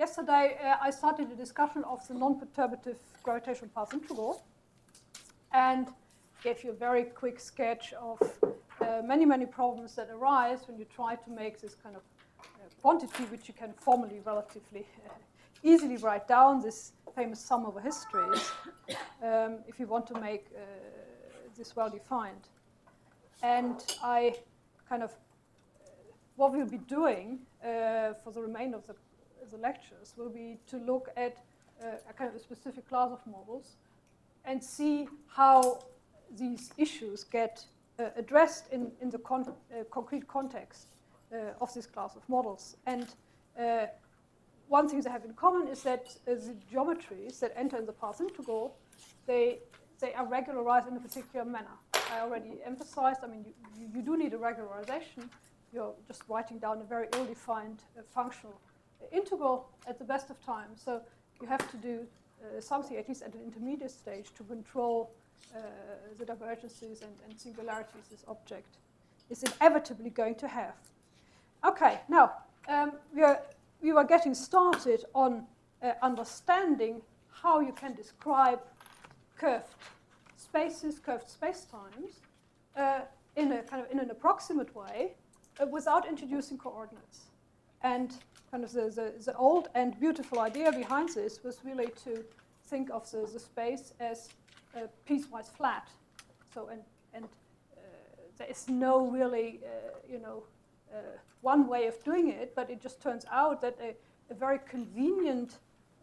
yesterday I started a discussion of the non-perturbative gravitational path integral and gave you a very quick sketch of many, many problems that arise when you try to make this kind of quantity, which you can formally relatively easily write down, this famous sum over histories, if you want to make this well defined. And I kind of, what we'll be doing for the remainder of the lectures will be to look at a kind of a specific class of models and see how these issues get addressed in the concrete context of this class of models. And one thing they have in common is that the geometries that enter in the path integral, they are regularized in a particular manner. I already emphasized, I mean, you do need a regularization. You're just writing down a very ill-defined functional integral at the best of times. So you have to do something, at least at an intermediate stage, to control the divergences and singularities this object is inevitably going to have. Okay, now we were getting started on understanding how you can describe curved spaces, curved spacetimes, in an approximate way without introducing coordinates. And kind of the old and beautiful idea behind this was really to think of the space as piecewise flat. So and there is no really one way of doing it, but it just turns out that a very convenient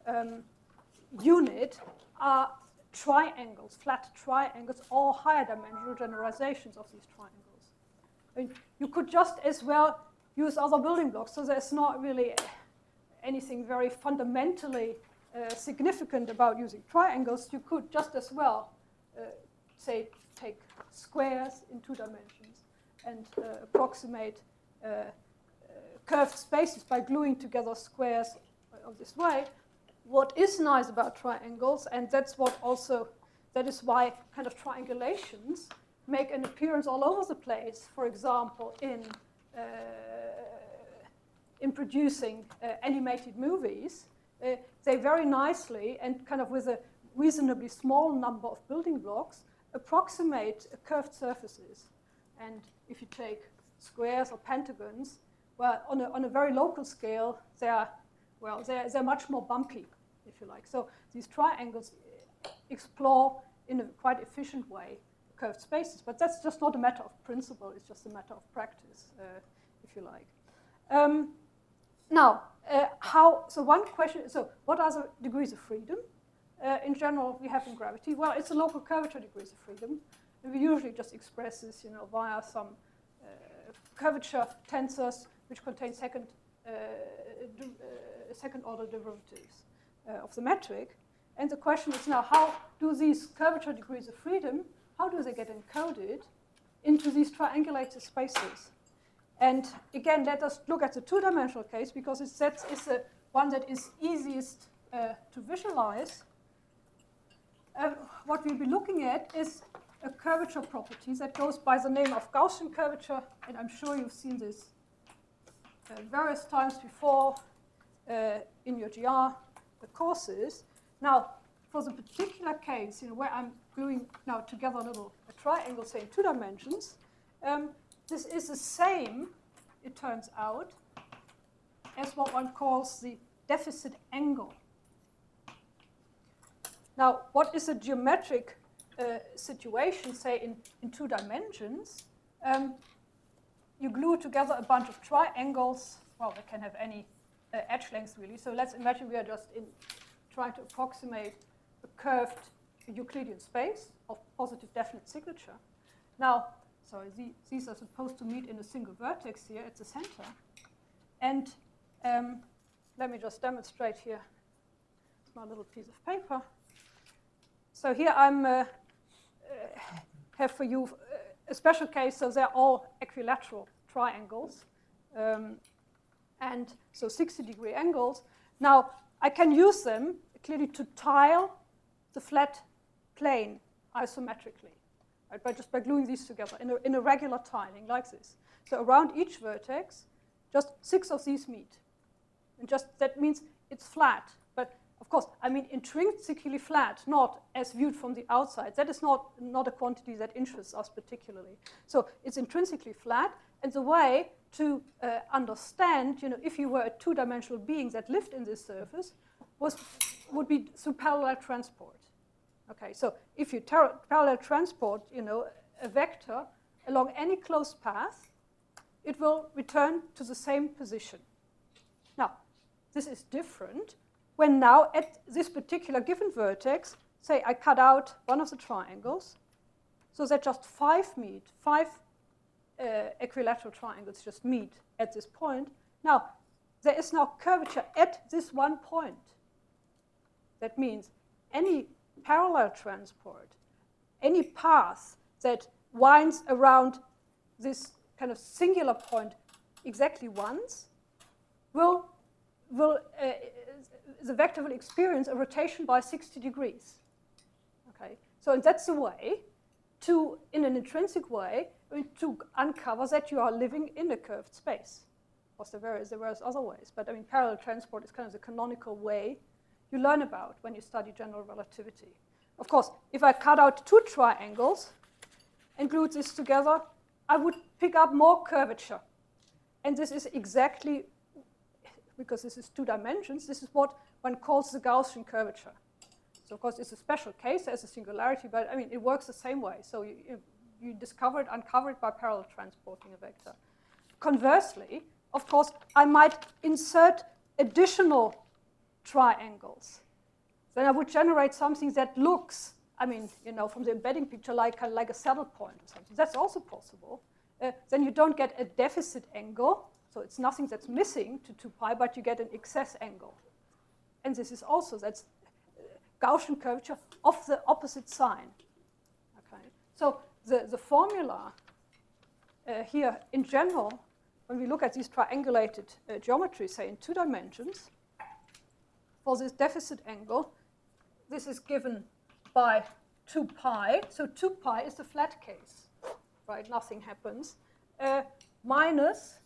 unit are triangles, flat triangles, or higher dimensional generalizations of these triangles. I mean, you could just as well use other building blocks, so there's not really anything very fundamentally significant about using triangles. You could just as well, say, take squares in 2 dimensions and approximate curved spaces by gluing together squares of this way. What is nice about triangles, and that is why kind of triangulations make an appearance all over the place, for example, in producing animated movies, they very nicely and kind of with a reasonably small number of building blocks approximate curved surfaces. And if you take squares or pentagons, well, on a very local scale, they're much more bumpy, if you like. So these triangles explore in a quite efficient way curved spaces, but that's just not a matter of principle, it's just a matter of practice, if you like. So one question, so what are the degrees of freedom? In general, we have in gravity, well, it's the local curvature degrees of freedom, and we usually just express this, via some curvature tensors which contain second order derivatives of the metric. And the question is now, how do these curvature degrees of freedom, how do they get encoded into these triangulated spaces? And again, let us look at the 2-dimensional case, because that is the one that is easiest to visualize. What we'll be looking at is a curvature property that goes by the name of Gaussian curvature, and I'm sure you've seen this various times before in your GR courses. Now, for the particular case, where I'm gluing now together a triangle, say, in 2 dimensions, this is the same, it turns out, as what one calls the deficit angle. Now, what is a geometric situation, say, in 2 dimensions? You glue together a bunch of triangles. Well, they can have any edge length, really. So let's imagine we are just trying to approximate a curved Euclidean space of positive definite signature. Now, sorry, these are supposed to meet in a single vertex here at the center. And let me just demonstrate here. It's my little piece of paper. So here I'm have for you a special case, so they're all equilateral triangles. And so 60-degree angles. Now, I can use them clearly to tile the flat plane isometrically, right, by gluing these together in a regular tiling like this. So around each vertex, just 6 of these meet. And just that means it's flat. But of course, I mean intrinsically flat, not as viewed from the outside. That is not a quantity that interests us particularly. So it's intrinsically flat, and the way to understand, if you were a two-dimensional being that lived in this surface, would be through parallel transport. Okay, so if you parallel transport, a vector along any closed path, it will return to the same position. Now, this is different when now at this particular given vertex, say I cut out one of the triangles, so that just five equilateral triangles just meet at this point. Now, there is now curvature at this one point. That means any parallel transport, any path that winds around this kind of singular point exactly once, the vector will experience a rotation by 60 degrees. Okay, so that's the way to, in an intrinsic way, to uncover that you are living in a curved space. Of course, there are various other ways, but I mean, parallel transport is kind of the canonical way you learn about when you study general relativity. Of course, if I cut out two triangles and glued this together, I would pick up more curvature. And this is exactly, because this is two dimensions, this is what one calls the Gaussian curvature. So of course, it's a special case as a singularity, but I mean, it works the same way. So you discover it, uncover it by parallel transporting a vector. Conversely, of course, I might insert additional triangles. Then I would generate something that looks, I mean, from the embedding picture, like a saddle point or something. That's also possible. Then you don't get a deficit angle, so it's nothing that's missing to 2 pi, but you get an excess angle. And this is also, that's Gaussian curvature of the opposite sign. Okay. So the formula here, in general, when we look at these triangulated geometries, say in 2 dimensions, for this deficit angle, this is given by 2 pi. So 2 pi is the flat case, right? Nothing happens. Minus,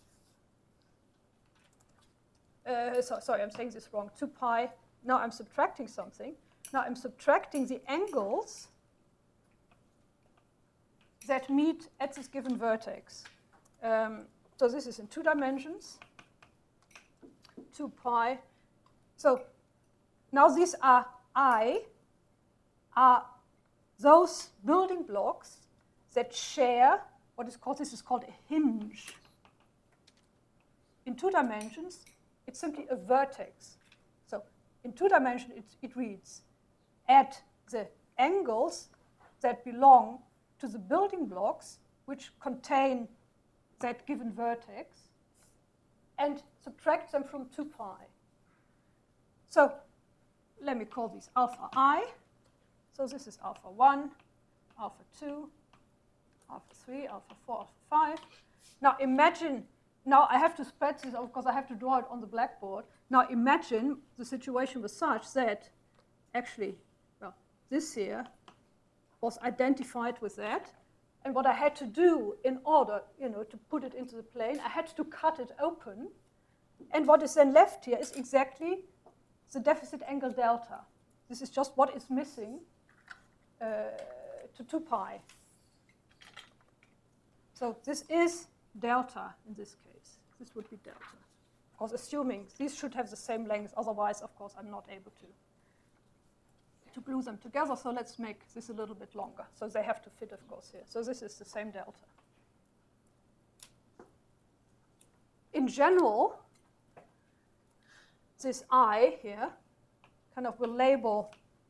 sorry, I'm saying this wrong. 2 pi, now I'm subtracting something. Now I'm subtracting the angles that meet at this given vertex. So this is in 2 dimensions, 2 pi. So now these are those building blocks that share what is called, this is called a hinge. In 2 dimensions, it's simply a vertex. So in 2 dimensions, it reads at the angles that belong to the building blocks which contain that given vertex and subtract them from 2 pi. So let me call these alpha I. So this is alpha 1, alpha 2, alpha 3, alpha 4, alpha 5. Now imagine, now I have to spread this out because I have to draw it on the blackboard. Now imagine the situation was such that actually, well, this here was identified with that. And what I had to do in order, to put it into the plane, I had to cut it open. And what is then left here is exactly the deficit angle delta. This is just what is missing to 2 pi. So this is delta in this case. This would be delta. Of course, assuming these should have the same length. Otherwise, of course, I'm not able to glue them together. So let's make this a little bit longer. So they have to fit, of course, here. So this is the same delta. In general, this I here kind of will label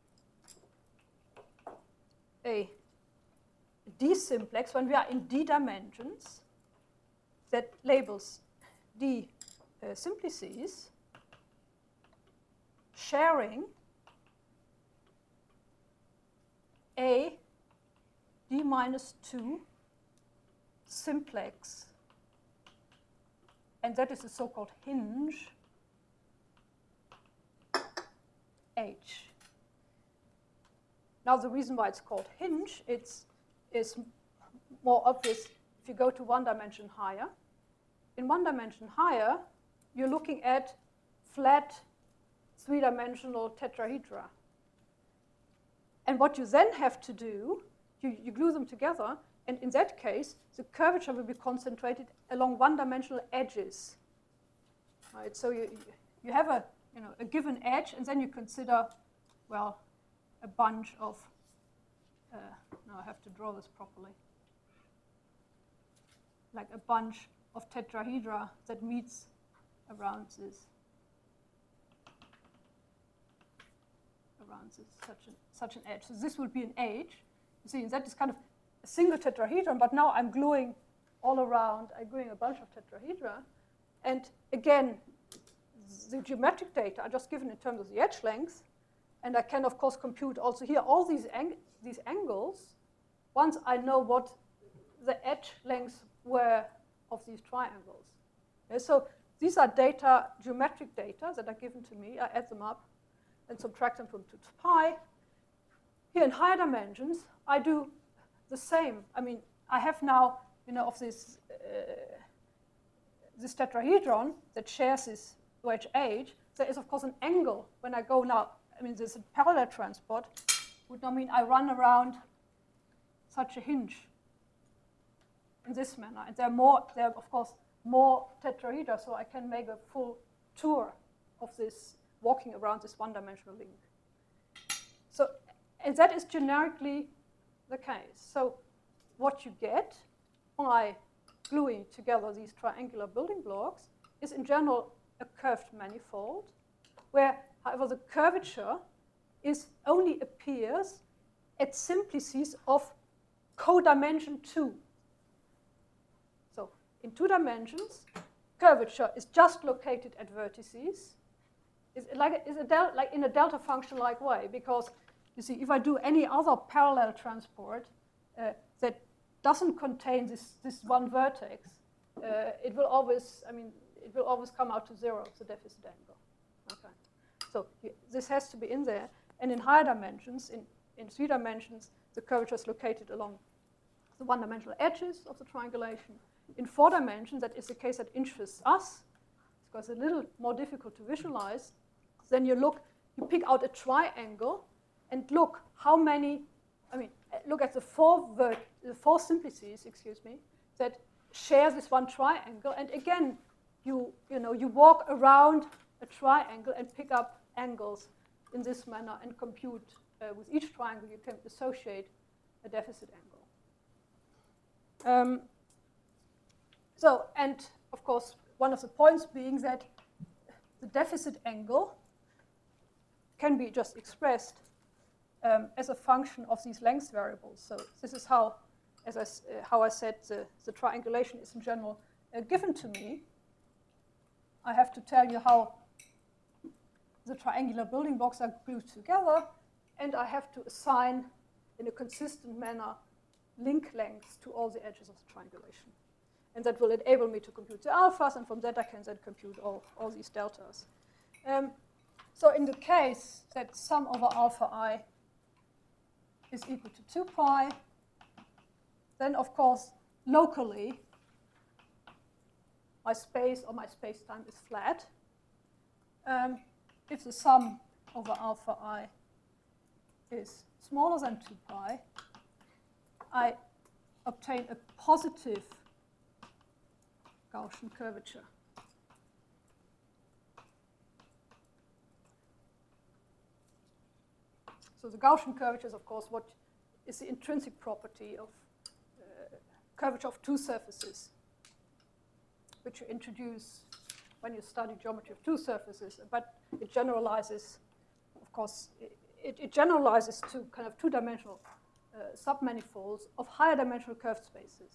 a D simplex when we are in D dimensions that labels D simplices sharing a D minus 2 simplex, and that is the so-called hinge H. Now the reason why it's called hinge, is more obvious if you go to 1 dimension higher. In 1 dimension higher, you're looking at flat three-dimensional tetrahedra. And what you then have to do, you glue them together, and in that case, the curvature will be concentrated along one-dimensional edges. Right? So you have a given edge, and then you consider, well, a bunch of, now I have to draw this properly, like a bunch of tetrahedra that meets around this such an edge. So this would be an edge. You see, that is kind of a single tetrahedron, but now I'm gluing all around. I'm gluing a bunch of tetrahedra. And again, the geometric data are just given in terms of the edge length. And I can, of course, compute also here all these angles once I know what the edge lengths were of these triangles. Okay, so these are data, geometric data that are given to me. I add them up and subtract them from 2 to pi. Here in higher dimensions, I do the same. I mean, I have now, of this tetrahedron that shares this wedge H. There is, of course, an angle when I go now. I mean, there's a parallel transport, would not mean I run around such a hinge in this manner. And there are of course, more tetrahedra, so I can make a full tour of this, walking around this one-dimensional link. So, and that is generically the case. So what you get by gluing together these triangular building blocks is in general a curved manifold, where, however, the curvature only appears at simplices of codimension 2. So in 2 dimensions, curvature is just located at vertices. It's like in a delta function-like way, because you see, if I do any other parallel transport that doesn't contain this one vertex, it will always come out to 0, the deficit angle. Okay. So this has to be in there. And in higher dimensions, in 3 dimensions, the curvature is located along the one-dimensional edges of the triangulation. In 4 dimensions, that is the case that interests us, because it's a little more difficult to visualize. Then you pick out a triangle, and look how many, look at the four simplices, that share this one triangle. And again, you walk around a triangle and pick up angles in this manner and compute with each triangle you can associate a deficit angle. And of course, one of the points being that the deficit angle can be just expressed as a function of these length variables. So this is how I said the triangulation is in general given to me. I have to tell you how the triangular building blocks are glued together, and I have to assign, in a consistent manner, link lengths to all the edges of the triangulation. And that will enable me to compute the alphas, and from that I can then compute all these deltas. So in the case that sum over alpha I is equal to 2 pi, then of course, locally, my space or my space-time is flat. If the sum over alpha I is smaller than 2 pi, I obtain a positive Gaussian curvature. So the Gaussian curvature is, of course, what is the intrinsic property of curvature of 2 surfaces, which you introduce when you study geometry of 2 surfaces. But it generalizes, of course, it generalizes to kind of 2-dimensional submanifolds of higher dimensional curved spaces.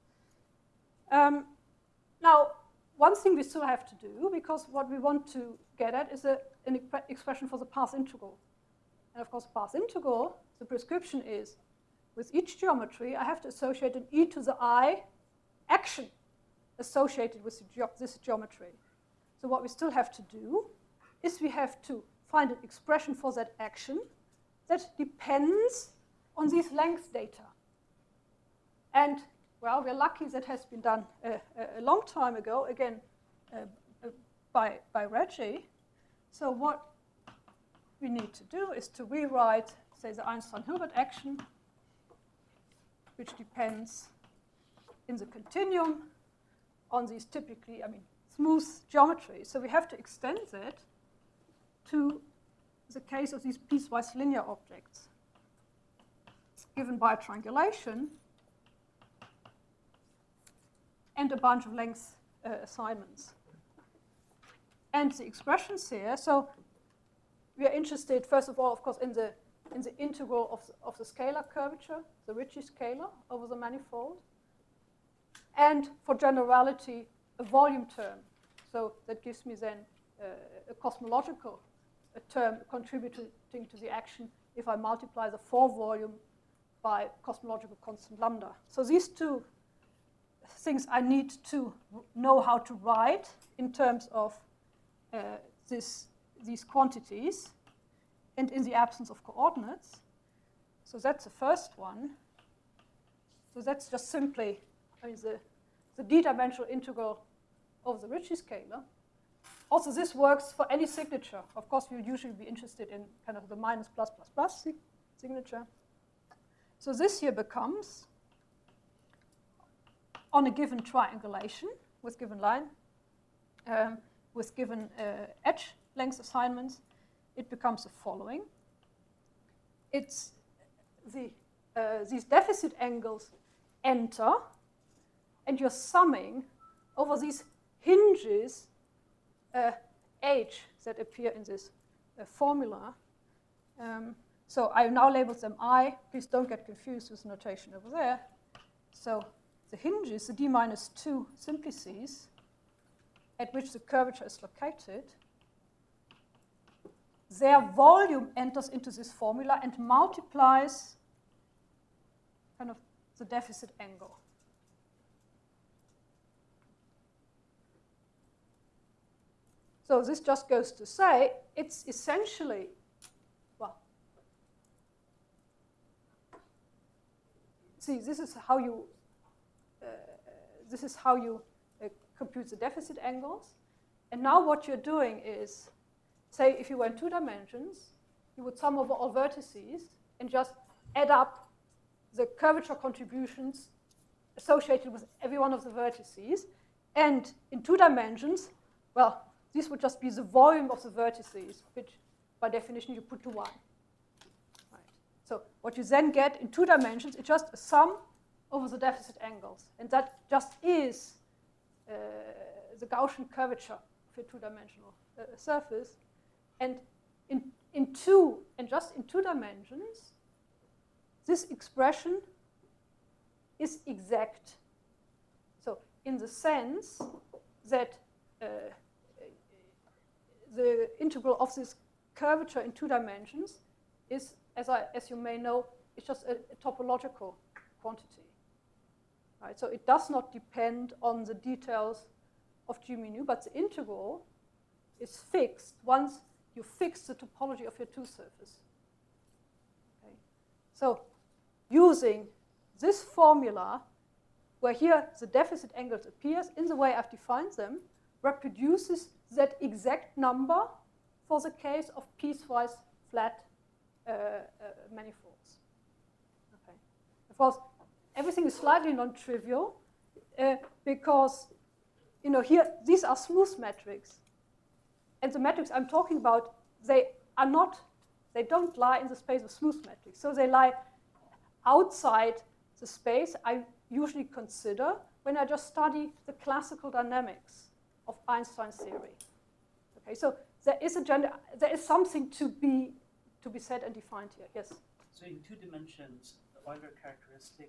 Now, one thing we still have to do, because what we want to get at is an expression for the path integral. And of course, path integral, the prescription is, with each geometry, I have to associate an e to the I action associated with this geometry. So what we still have to do is we have to find an expression for that action that depends on these length data. And, well, we're lucky that has been done a long time ago, again, by Reggie. So what we need to do is to rewrite, say, the Einstein-Hilbert action, which depends in the continuum on these typically, smooth geometries. So we have to extend that to the case of these piecewise linear objects given by triangulation and a bunch of length assignments. And the expressions here, so we are interested, first of all, of course, in the integral of the scalar curvature, the Ricci scalar over the manifold, and for generality, a volume term. So that gives me then a cosmological term contributing to the action if I multiply the 4 volume by cosmological constant lambda. So these two things I need to know how to write in terms of these quantities and in the absence of coordinates. So that's the first one. So that's just simply the d-dimensional integral of the Ricci scalar. Also, this works for any signature. Of course, we would usually be interested in kind of the minus plus plus plus signature. So this here becomes, on a given triangulation with given line, with given edge length assignments, it becomes the following. It's these deficit angles enter, and you're summing over these hinges h that appear in this formula. So I now labeled them I. Please don't get confused with the notation over there. So the hinges, the d minus 2 simplices at which the curvature is located, their volume enters into this formula and multiplies kind of the deficit angle. So this just goes to say it's essentially, well, see, this is how you compute the deficit angles. And now what you're doing is, say, if you were in 2 dimensions, you would sum over all vertices and just add up the curvature contributions associated with every one of the vertices. And in 2 dimensions, well, this would just be the volume of the vertices, which by definition you put to 1. Right. So what you then get in 2 dimensions is just a sum over the deficit angles. And that just is the Gaussian curvature of a 2-dimensional surface. And just in 2 dimensions, this expression is exact. So in the sense that the integral of this curvature in 2 dimensions is, as you may know, it's just a topological quantity. Right? So it does not depend on the details of G mu nu, but the integral is fixed once you fix the topology of your 2 surface. Okay? So using this formula, where here the deficit angles appears in the way I've defined them, reproduces that exact number for the case of piecewise flat manifolds. Okay. Of course, everything is slightly non-trivial because, here these are smooth metrics, and the metrics I'm talking about, they don't lie in the space of smooth metrics, so they lie outside the space I usually consider when I just study the classical dynamics of Einstein's theory. Okay, so there is something to be said and defined here. Yes. So in 2 dimensions, the Euler characteristic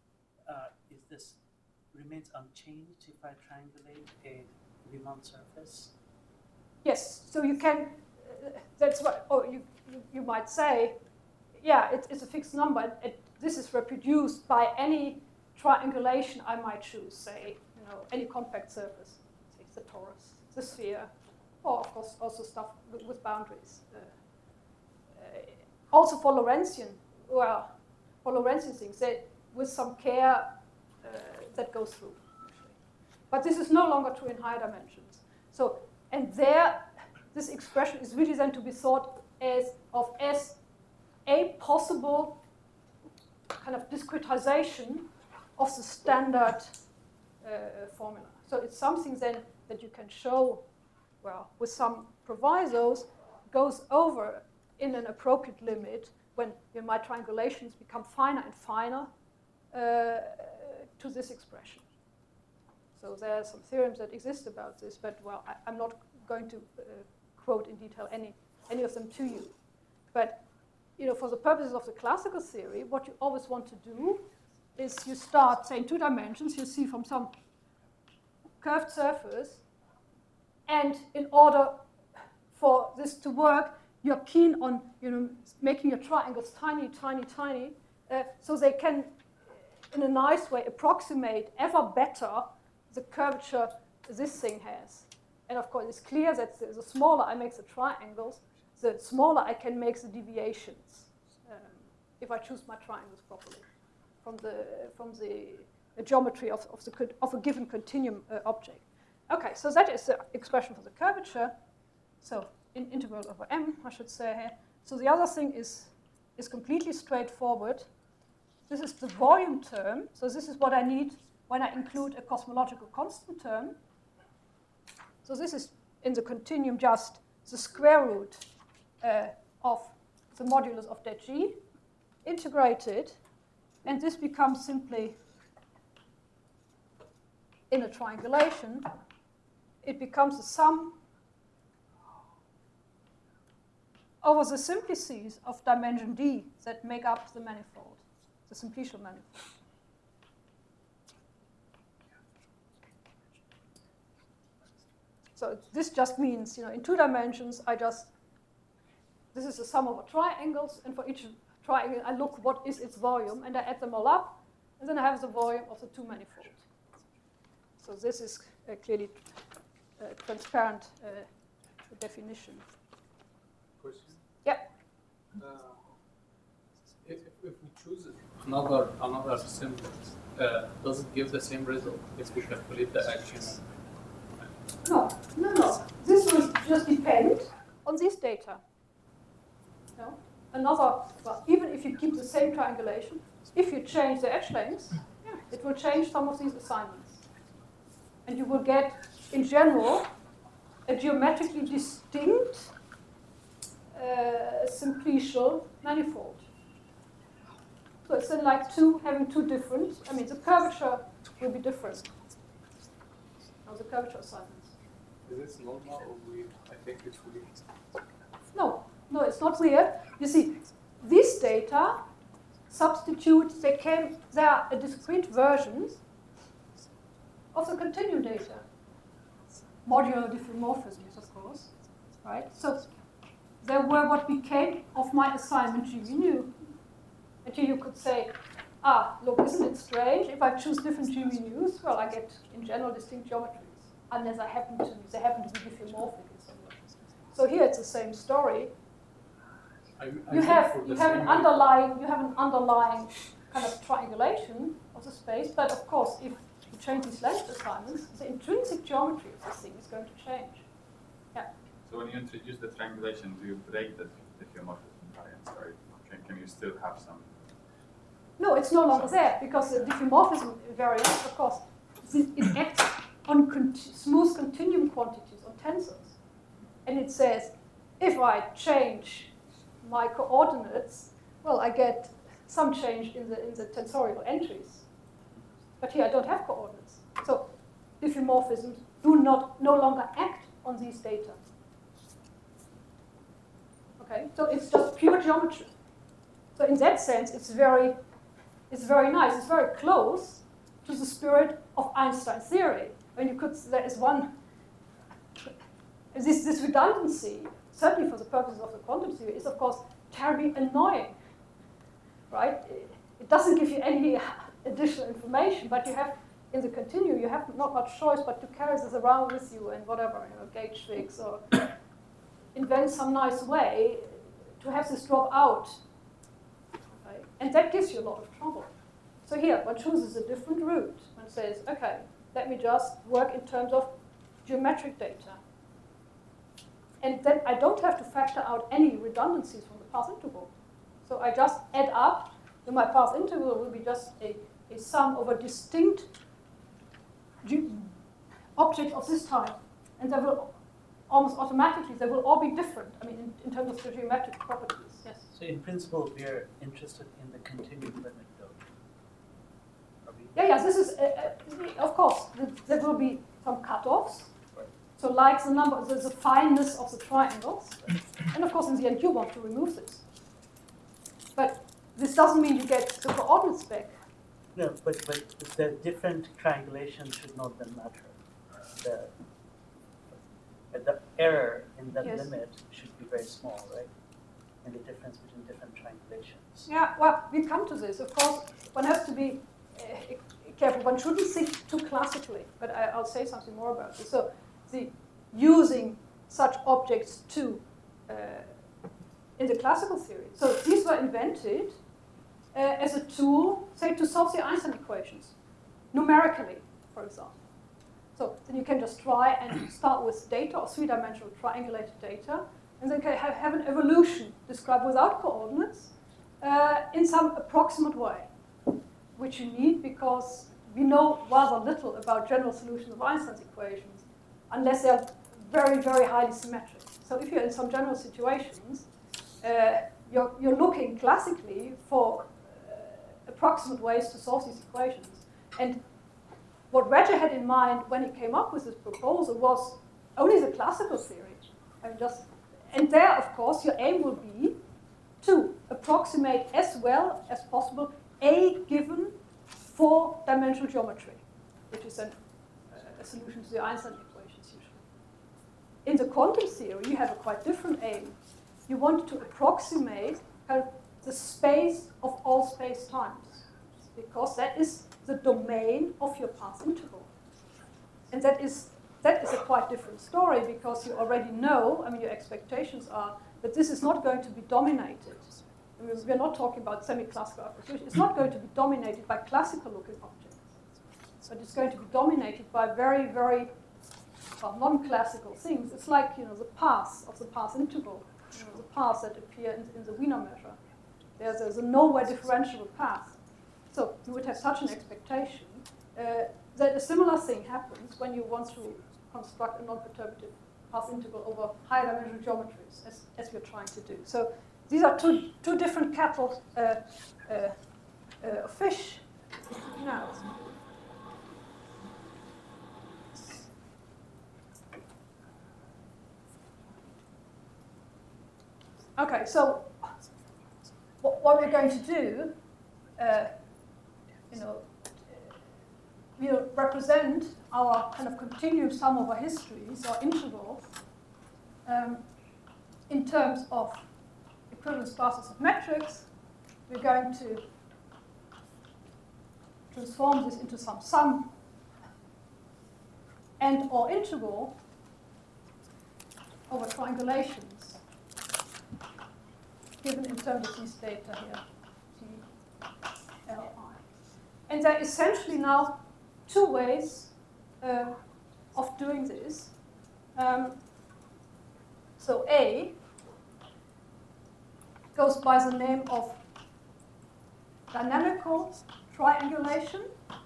remains unchanged if I triangulate a Riemann surface. Yes. So you can. That's what. Oh, you might say, yeah, it's a fixed number. This is reproduced by any triangulation I might choose. Say, any compact surface. The torus, the sphere, or of course also stuff with boundaries. Also for Lorentzian things, with some care that goes through, actually. But this is no longer true in higher dimensions. So, and there, this expression is really then to be thought of S a possible kind of discretization of the standard formula. So it's something then that you can show, well, with some provisos, goes over in an appropriate limit when my triangulations become finer and finer to this expression. So there are some theorems that exist about this, but well, I'm not going to quote in detail any of them to you. But for the purposes of the classical theory, what you always want to do is you start, say, in 2 dimensions, you see from some curved surface, and in order for this to work, you're keen on making your triangles tiny, tiny, tiny, so they can, in a nice way, approximate ever better the curvature this thing has. And of course, it's clear that the smaller I make the triangles, the smaller I can make the deviations if I choose my triangles properly from the geometry of a given continuum object. Okay, so that is the expression for the curvature. So in integral over m, I should say here. So the other thing is completely straightforward. This is the volume term. So this is what I need when I include a cosmological constant term. So this is in the continuum just the square root of the modulus of that g integrated, and this becomes simply, in a triangulation, it becomes the sum over the simplices of dimension d that make up the manifold, the simplicial manifold. So this just means, in 2 dimensions, this is the sum over triangles, and for each triangle, I look what is its volume, and I add them all up, and then I have the volume of the 2 manifolds. So this is clearly a transparent definition. Question? Yeah. If we choose another symbol, does it give the same result if we calculate the action? No. This will just depend on these data. Even if you keep the same triangulation, if you change the edge lengths, it will change some of these assignments. And you will get, in general, a geometrically distinct simplicial manifold. So it's then like having two different, the curvature will be different. Now the curvature assignments. Is this normal or weird? I think it's weird. No, it's not weird. You see, these data substitute, they are a discrete versions of the continuum data. Modular diffeomorphisms, of course, right? So they were what became of my assignment GV nu. And here you could say, look, isn't it strange? If I choose different GV nus, well, I get, in general, distinct geometries, unless they happen to be diffeomorphic in some way. So here it's the same story. You have an underlying kind of triangulation of the space, but of course, if you change these length assignments, the intrinsic geometry of this thing is going to change. Yeah. So when you introduce the triangulation, do you break the diffeomorphism variance, or can you still have some? No, it's no longer there, because the diffeomorphism variance, of course, it acts on smooth continuum quantities, on tensors. And it says, if I change my coordinates, well, I get some change in the tensorial entries. But here I don't have coordinates. So diffeomorphisms no longer act on these data. Okay, so it's just pure geometry. So in that sense, it's very nice. It's very close to the spirit of Einstein's theory. There is one, this redundancy, certainly for the purposes of the quantum theory, is of course terribly annoying, right? It doesn't give you any additional information, but you have, in the continuum, you have not much choice but to carry this around with you and whatever, gauge fix or invent some nice way to have this drop out. Right? And that gives you a lot of trouble. So here, one chooses a different route. One says, okay, let me just work in terms of geometric data. And then I don't have to factor out any redundancies from the path integral. So I just add up, then my path integral will be just a sum over distinct objects of this type. And they will almost automatically, they will all be different, I mean, in terms of the geometric properties, yes. So in principle, we are interested in the continued limit, though. Are we? Yeah, this is, of course, there will be some cutoffs. Right. So like the number, the fineness of the triangles. And of course, in the end, you want to remove this. But this doesn't mean you get the coordinates back. No, but the different triangulation should not then matter. The error in that Yes. limit should be very small, right? And the difference between different triangulations. Yeah, well, we come to this. Of course, one has to be careful. One shouldn't think too classically, but I'll say something more about this. So, using such objects in the classical theory. So these were invented as a tool, say, to solve the Einstein equations, numerically, for example. So then you can just try and start with data or three-dimensional triangulated data, and then have an evolution described without coordinates in some approximate way, which you need because we know rather little about general solutions of Einstein's equations unless they're very, very highly symmetric. So if you're in some general situations, you're looking classically for approximate ways to solve these equations. And what Regge had in mind when he came up with this proposal was only the classical theory. And there, of course, your aim will be to approximate as well as possible a given four-dimensional geometry, which is a solution to the Einstein equations usually. In the quantum theory, you have a quite different aim. You want to approximate kind of the space of all space-times, because that is the domain of your path integral. And that is a quite different story, because you already know, I mean, your expectations are that this is not going to be dominated. I mean, we're not talking about semi-classical approximation. It's not going to be dominated by classical-looking objects, but it's going to be dominated by very, very non-classical things. It's like, the paths of the path integral, the paths that appear in the Wiener measure. There's a nowhere differentiable path. So you would have such an expectation that a similar thing happens when you want to construct a non-perturbative path integral over higher dimensional geometries, as we're trying to do. So these are two different cattle of fish. Now, okay, so what we're going to do, we'll represent our kind of continuous sum over histories or intervals in terms of equivalence classes of metrics. We're going to transform this into some sum and or integral over triangulations given in terms of these data here, T, L, I. And there are essentially now two ways of doing this. So A goes by the name of dynamical triangulation.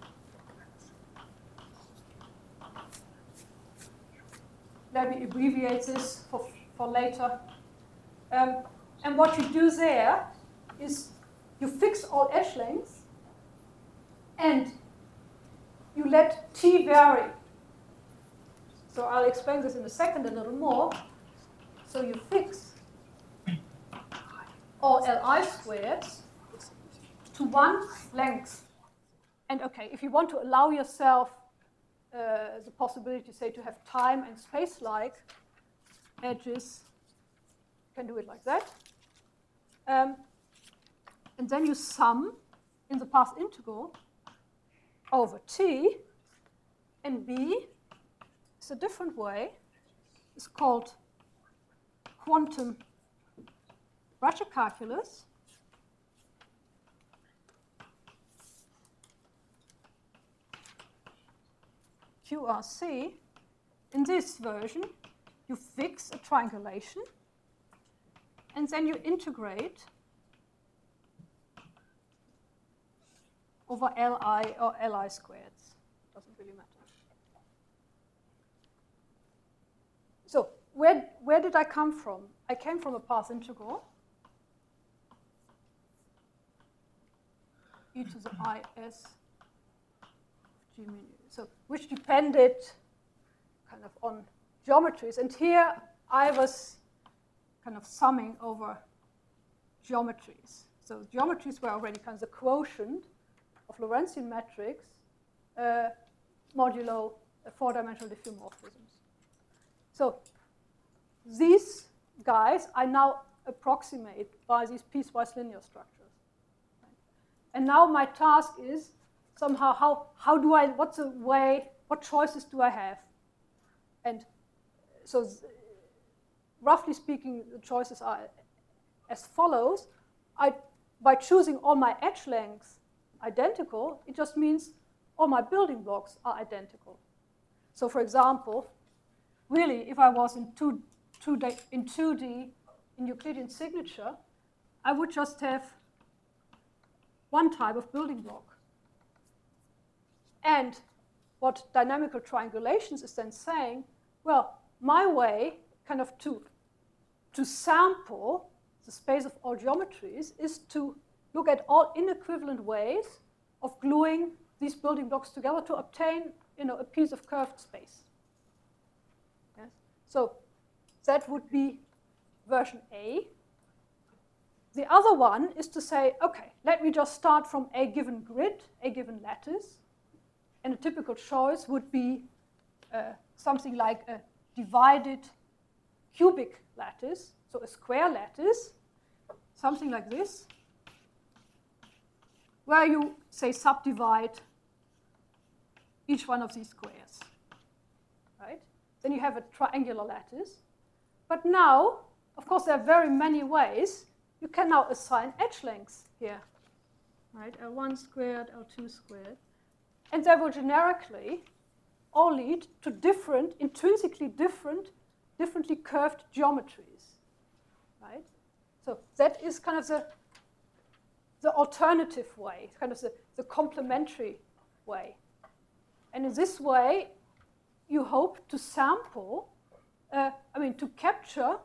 Let me abbreviate this for later. And what you do there is you fix all edge lengths and you let T vary. So I'll explain this in a second a little more. So you fix all Li squared to one length. And okay, if you want to allow yourself the possibility, say, to have time and space-like edges, you can do it like that. And then you sum in the path integral over T, and B is a different way. It's called quantum Bradshaw calculus. QRC. In this version, you fix a triangulation, and then you integrate over Li or Li squared. Doesn't really matter. So where did I come from? I came from a path integral e to the is g mu nu. So which depended kind of on geometries. And here I was kind of summing over geometries. So geometries were already kind of the quotient of Lorentzian metrics modulo four-dimensional diffeomorphisms. So these guys I now approximate by these piecewise linear structures. And now my task is somehow how do I, what's the way, what choices do I have? And so roughly speaking, the choices are as follows. By choosing all my edge lengths identical, it just means all my building blocks are identical. So for example, really, if I was in 2D in Euclidean signature, I would just have one type of building block. And what dynamical triangulations is then saying, well, my way kind of to sample the space of all geometries is to look at all inequivalent ways of gluing these building blocks together to obtain, a piece of curved space. Yes? So that would be version A. The other one is to say, okay, let me just start from a given grid, a given lattice. And a typical choice would be something like a divided cubic lattice, so a square lattice, something like this, where you, say, subdivide each one of these squares, right? Then you have a triangular lattice. But now, of course, there are very many ways. You can now assign edge lengths here, right? L1 squared, L2 squared. And they will generically all lead to different, intrinsically differently curved geometries, right? So that is kind of the alternative way, kind of the complementary way. And in this way, you hope to sample, to capture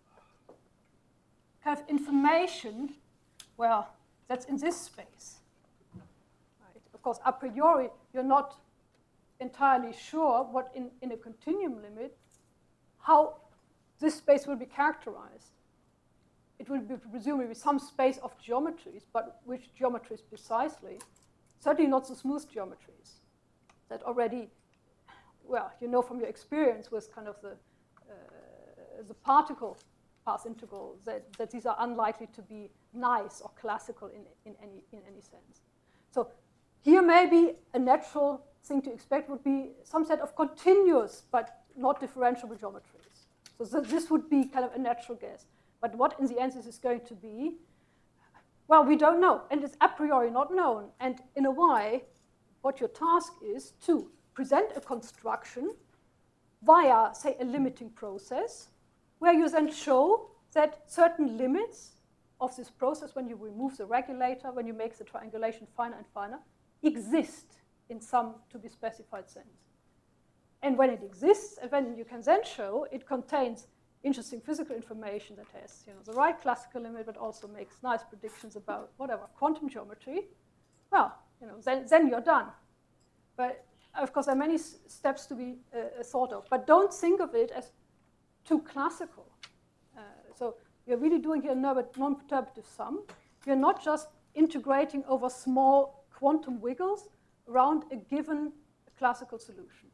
kind of information, well, that's in this space. Right? Of course, a priori, you're not entirely sure what in a continuum limit, how this space will be characterized. It will be presumably some space of geometries, but which geometries precisely? Certainly not the smooth geometries. That already, well, you know from your experience with kind of the particle path integral that these are unlikely to be nice or classical in any sense. So here maybe a natural thing to expect would be some set of continuous but not differentiable geometries. So this would be kind of a natural guess. But what in the end this is going to be, well, we don't know. And it's a priori not known. And in a way, what your task is to present a construction via, say, a limiting process, where you then show that certain limits of this process, when you remove the regulator, when you make the triangulation finer and finer, exist in some to be specified sense. And when it exists, and when you can then show it contains interesting physical information that has the right classical limit, but also makes nice predictions about whatever quantum geometry, well, then you're done. But of course, there are many steps to be thought of. But don't think of it as too classical. So you're really doing here a non-perturbative sum. You're not just integrating over small quantum wiggles around a given classical solution.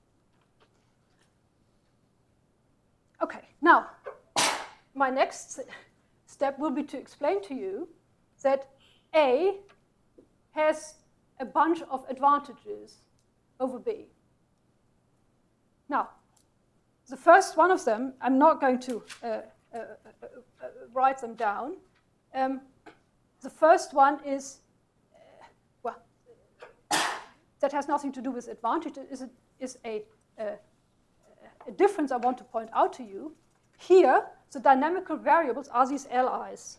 Okay, now, my next step will be to explain to you that A has a bunch of advantages over B. Now, the first one of them, I'm not going to write them down. The first one is, that has nothing to do with advantage. It is a difference I want to point out to you. here, the dynamical variables are these LIs.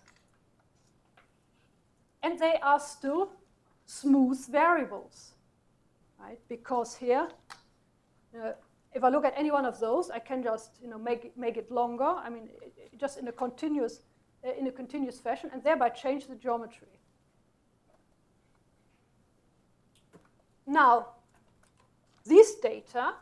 And they are still smooth variables, right? Because here, if I look at any one of those, I can just make it longer. I mean, just in a continuous fashion, and thereby change the geometry. Now, these data,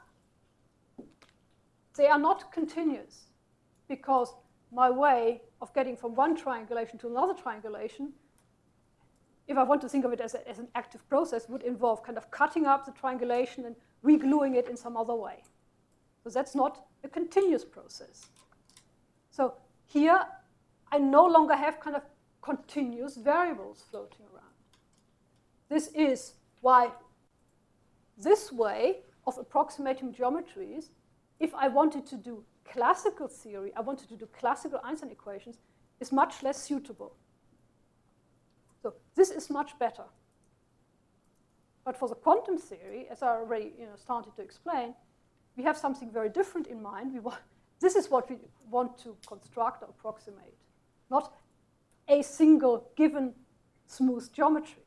they are not continuous, because my way of getting from one triangulation to another triangulation, if I want to think of it as an active process, would involve kind of cutting up the triangulation and re-gluing it in some other way. So that's not a continuous process. So here, I no longer have kind of continuous variables floating around. This is why this way of approximating geometries, if I wanted to do classical theory, I wanted to do classical Einstein equations, is much less suitable. So this is much better. But for the quantum theory, as I already started to explain, we have something very different in mind. This is what we want to construct or approximate, not a single given smooth geometry.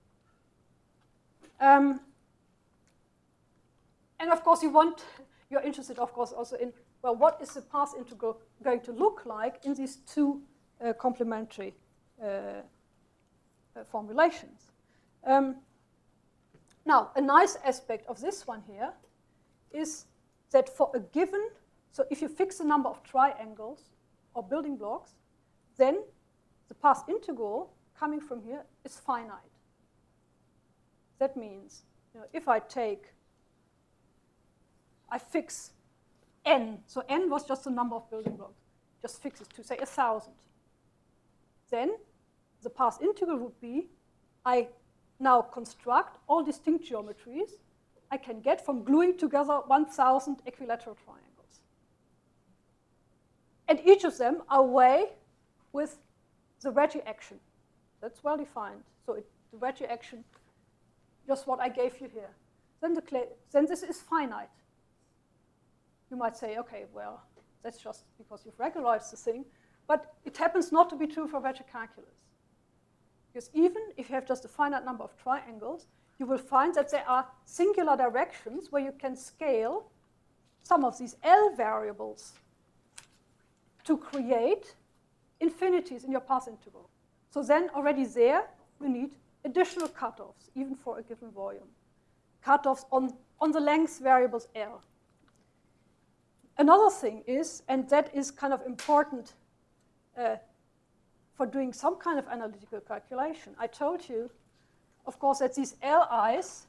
And of course, you're interested, of course, also in, well, what is the path integral going to look like in these two complementary formulations? Now, a nice aspect of this one here is that for a given, so if you fix the number of triangles or building blocks, then the path integral coming from here is finite. That means, if I fix n, so n was just the number of building blocks, just fix it to say 1,000. Then the path integral would be, I now construct all distinct geometries I can get from gluing together 1,000 equilateral triangles. And each of them are away with the Regge action. That's well defined. So the Regge action, just what I gave you here. Then this is finite. You might say, okay, well, that's just because you've regularized the thing. But it happens not to be true for Regge calculus. Because even if you have just a finite number of triangles, you will find that there are singular directions where you can scale some of these L variables to create infinities in your path integral. So then already there, you need additional cutoffs, even for a given volume. Cutoffs on the length variables L. Another thing is, and that is kind of important for doing some kind of analytical calculation. I told you, of course, that these LIs,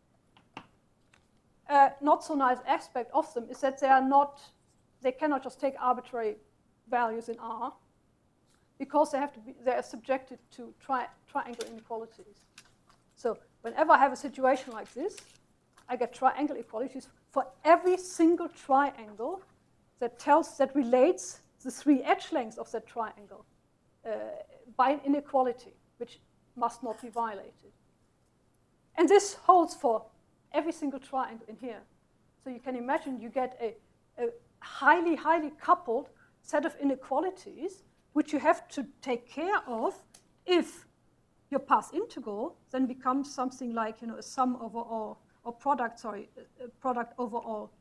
not so nice aspect of them is that they cannot just take arbitrary values in R, because they are subjected to triangle inequalities. So whenever I have a situation like this, I get triangle equalities for every single triangle that relates the three edge lengths of that triangle by an inequality, which must not be violated. And this holds for every single triangle in here. So you can imagine you get a highly, highly coupled set of inequalities, which you have to take care of if your path integral then becomes something like a sum over all, or product over all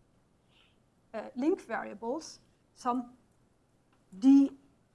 link variables, some DLI.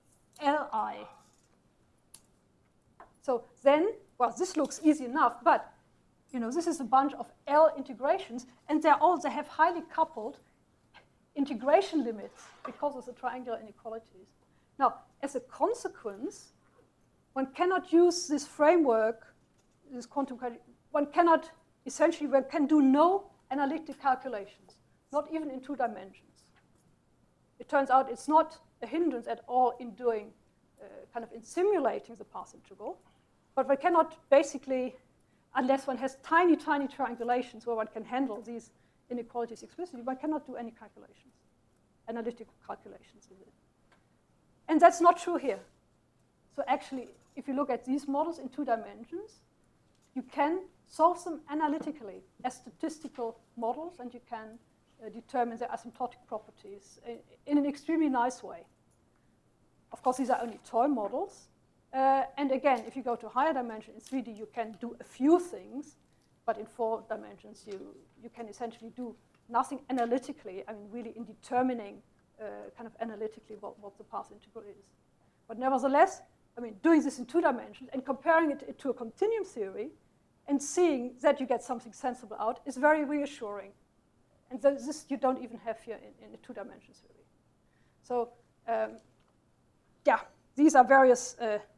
So then, well, this looks easy enough, but this is a bunch of L integrations, and they have highly coupled integration limits because of the triangular inequalities. Now, as a consequence, one cannot use this framework, this quantum, one can do no analytic calculations, not even in 2 dimensions. It turns out it's not a hindrance at all in doing, in simulating the path integral, but one cannot basically, unless one has tiny, tiny triangulations where one can handle these inequalities explicitly, one cannot do any calculations, analytical calculations with it. And that's not true here. So actually, if you look at these models in 2 dimensions, you can solve them analytically as statistical models, and you can determine their asymptotic properties in an extremely nice way. Of course, these are only toy models. And again, if you go to higher dimension in 3D, you can do a few things, but in 4 dimensions, you can essentially do nothing analytically, I mean, really in determining kind of analytically what the path integral is. But nevertheless, I mean, doing this in 2 dimensions and comparing it to a continuum theory and seeing that you get something sensible out is very reassuring. And this you don't even have here in a 2 dimensions theory. So, yeah, these are various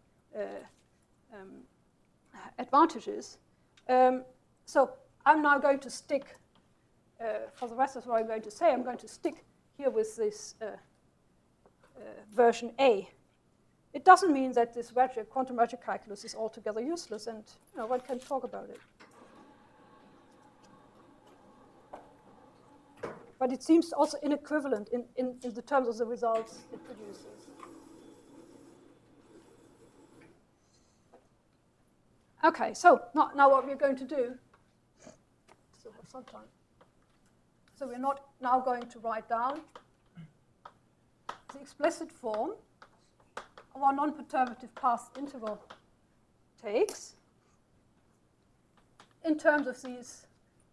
advantages. So I'm now going to stick, for the rest of what I'm going to say, I'm going to stick here with this version A. It doesn't mean that this quantum logic calculus is altogether useless, and one can talk about it. But it seems also inequivalent in the terms of the results it produces. Okay, so now what we're going to do, still have some time. So we're not now going to write down the explicit form of our non-perturbative path integral takes in terms of these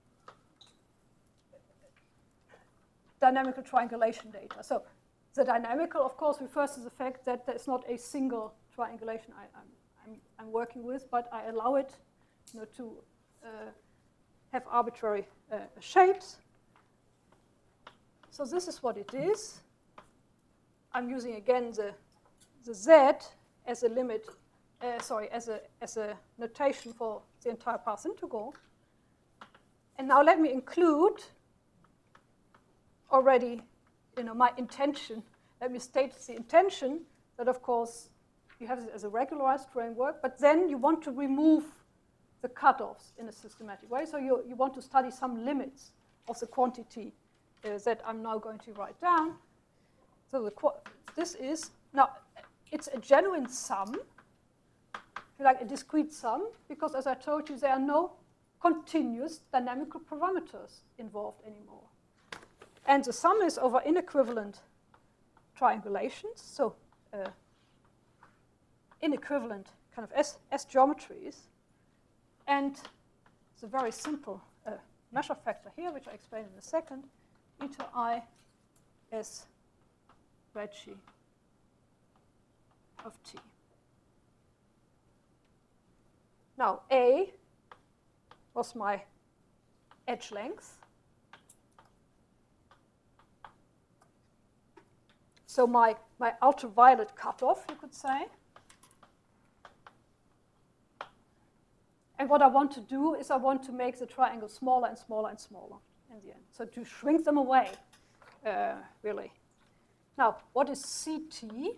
dynamical triangulation data. So the dynamical, of course, refers to the fact that there's not a single triangulation I'm working with, but I allow it to have arbitrary shapes. So this is what it is. I'm using, again, the z as a limit, as a notation for the entire path integral. And now let me include already, my intention. Let me state the intention that, of course, you have it as a regularized framework, but then you want to remove the cutoffs in a systematic way. So you want to study some limits of the quantity that I'm now going to write down. So this is, now, it's a genuine sum, like a discrete sum, because as I told you, there are no continuous dynamical parameters involved anymore. And the sum is over inequivalent triangulations, so inequivalent kind of S geometries. And it's a very simple measure factor here, which I explain in a second, eta I S Reggie of T. Now, A was my edge length. So my ultraviolet cutoff, you could say. And what I want to do is I want to make the triangle smaller and smaller and smaller in the end. So to shrink them away, really. Now, what is CT?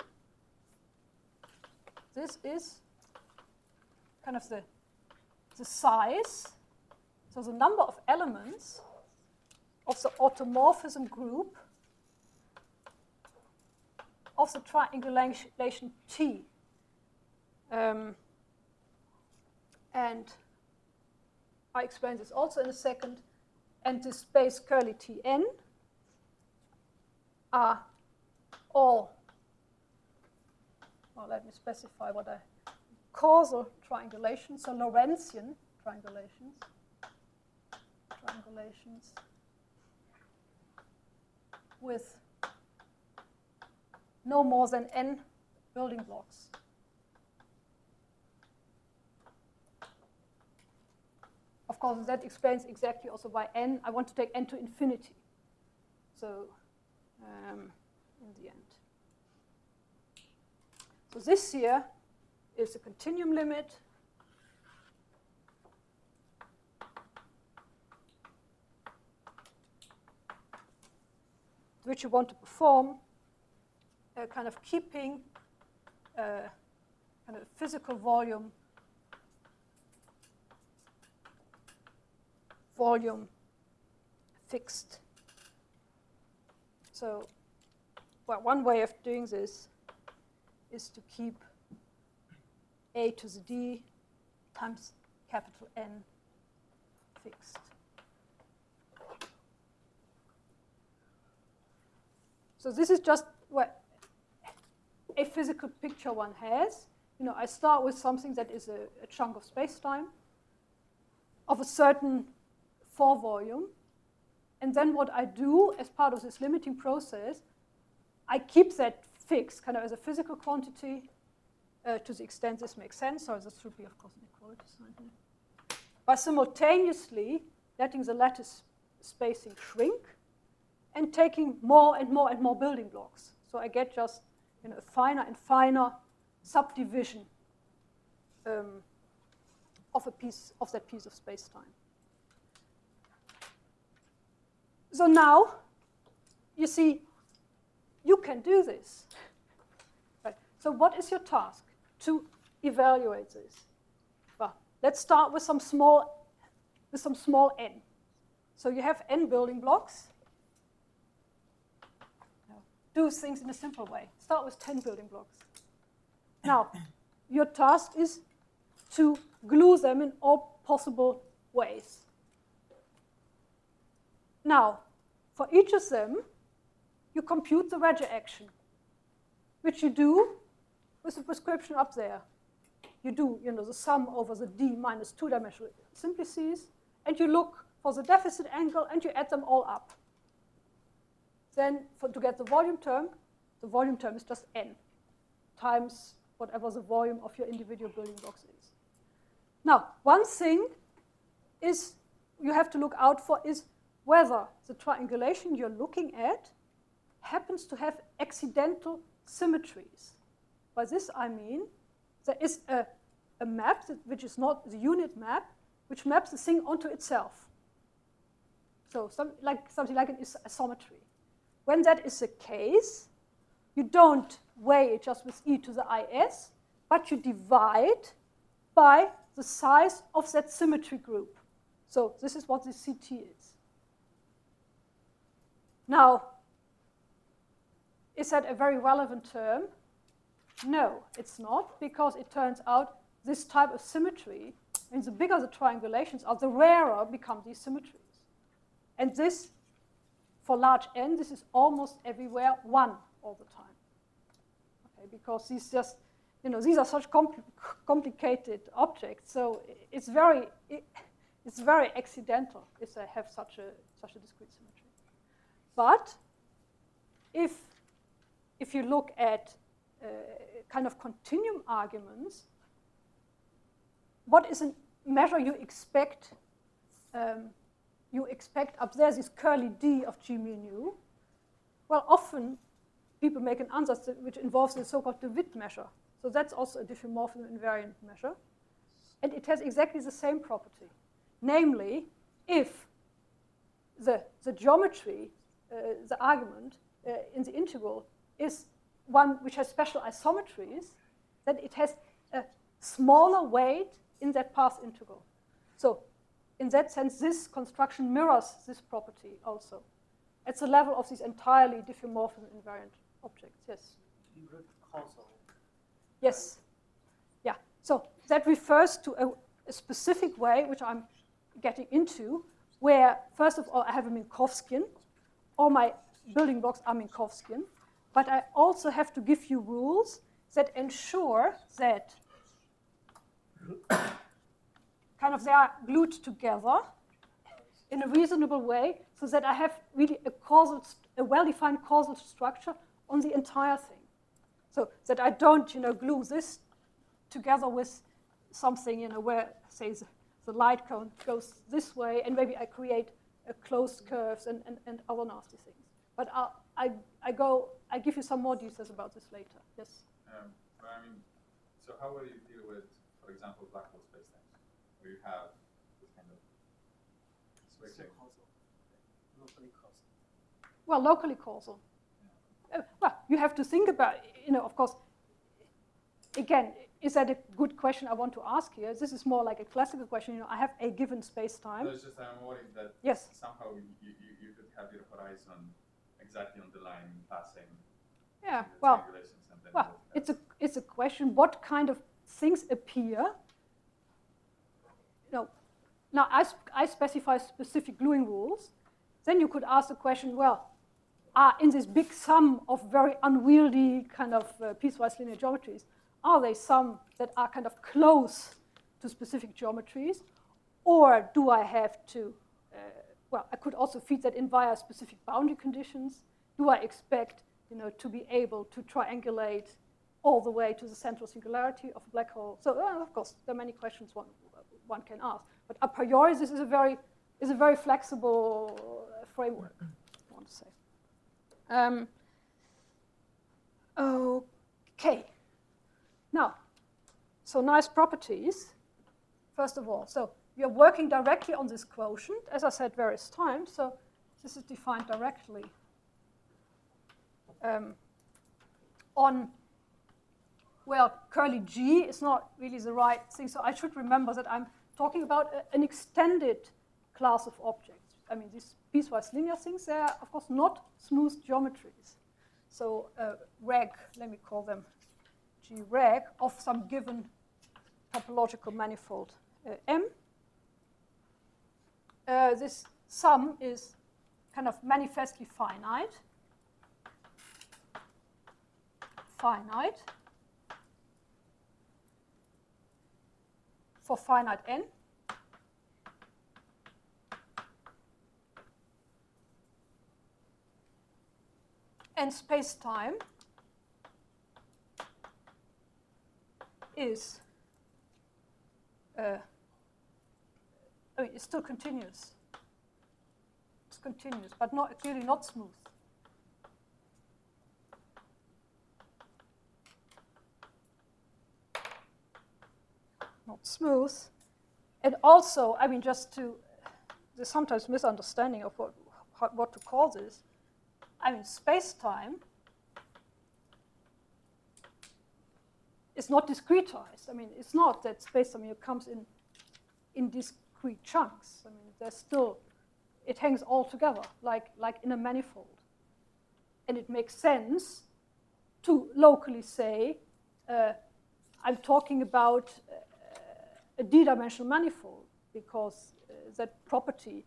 This is kind of the size, so the number of elements of the automorphism group of the triangulation T. And I explain this also in a second. And this space curly Tn are all, well, let me specify what I, causal triangulations, so Lorentzian triangulations with no more than n building blocks. Of course, that explains exactly also why n, I want to take n to infinity. So in the end. So this here is the continuum limit. Which you want to perform, kind of keeping kind of physical volume fixed. So, well, one way of doing this is to keep a to the d times capital N fixed. So this is just what a physical picture one has. I start with something that is a chunk of space-time of a certain 4 volume. And then what I do as part of this limiting process, I keep that fixed kind of as a physical quantity to the extent this makes sense. So this should be, of course, an equality sign here. By simultaneously letting the lattice spacing shrink and taking more and more and more building blocks. So I get just a finer and finer subdivision of that piece of space-time. So now, you see, you can do this. Right. So what is your task? To evaluate this. Well, let's start with some small n. So you have n building blocks. Now, do things in a simple way. Start with 10 building blocks. Now, your task is to glue them in all possible ways. Now, for each of them, you compute the Raja action, which you do with the prescription up there. You do the sum over the d minus 2-dimensional simplices, and you look for the deficit angle, and you add them all up. Then, to get the volume term is just n times whatever the volume of your individual building blocks is. Now, one thing is you have to look out for is whether the triangulation you're looking at happens to have accidental symmetries. By this I mean there is a map which is not the unit map, which maps the thing onto itself. So something like an isometry. When that is the case, you don't weigh it just with e to the is, but you divide by the size of that symmetry group. So this is what the CT is. Now, is that a very relevant term? No, it's not, because it turns out this type of symmetry, and the bigger the triangulations are, the rarer become these symmetries. And this, for large n, this is almost everywhere 1 all the time. Okay, because these these are such complicated objects, so it's very accidental if they have such a discrete symmetry. But if you look at kind of continuum arguments, what is a measure you expect? You expect up there this curly d of g mu nu. Well, often people make an ansatz which involves the so-called de Wit measure. So that's also a diffeomorphism invariant measure. And it has exactly the same property. Namely, if the geometry, the argument in the integral is one which has special isometries, then it has a smaller weight in that path integral. So in that sense, this construction mirrors this property also at the level of these entirely diffeomorphism invariant objects. Yes? You wrote causal. Yes. Yeah. So that refers to a specific way, which I'm getting into, where, first of all, I have a Minkowskian. All my building blocks are Minkowskian. But I also have to give you rules that ensure that kind of they are glued together in a reasonable way so that I have really a well-defined causal structure on the entire thing. So that I don't, glue this together with something, where, say, the light cone goes this way, and maybe I create closed curves and other nasty things. But I give you some more details about this later. Yes? So how will you deal with, for example, black hole spacetimes, where you have this kind of switching? Locally causal. Well, locally causal. Well, you have to think about, of course, again, is that a good question I want to ask here? This is more like a classical question. I have a given space-time. No, it's just I'm worried that yes. somehow you could have your horizon exactly on the line passing. Yeah, well, it's a question, what kind of things appear? Now I specify specific gluing rules. Then you could ask the question, well, are in this big sum of very unwieldy kind of piecewise linear geometries, are they some that are kind of close to specific geometries? Or do I have to, well, I could also feed that in via specific boundary conditions. Do I expect, to be able to triangulate all the way to the central singularity of a black hole? So, of course, there are many questions one can ask. But a priori, this is a very flexible framework, I want to say. Okay. Now, so nice properties, first of all. So we are working directly on this quotient, as I said various times. So this is defined directly on, well, curly G is not really the right thing. So I should remember that I'm talking about an extended class of objects. I mean, these piecewise linear things, they are, of course, not smooth geometries. So reg, let me call them G reg, of some given topological manifold M. This sum is kind of manifestly finite. For finite n. And space-time is, it's still continuous. It's continuous, but clearly not smooth. Not smooth. And also, I mean, there's sometimes misunderstanding of what to call this. I mean, space-time is not discretized. I mean, it's not that space-time comes in discrete chunks. I mean, there's still, it hangs all together, like in a manifold. And it makes sense to locally say, I'm talking about a d-dimensional manifold, because that property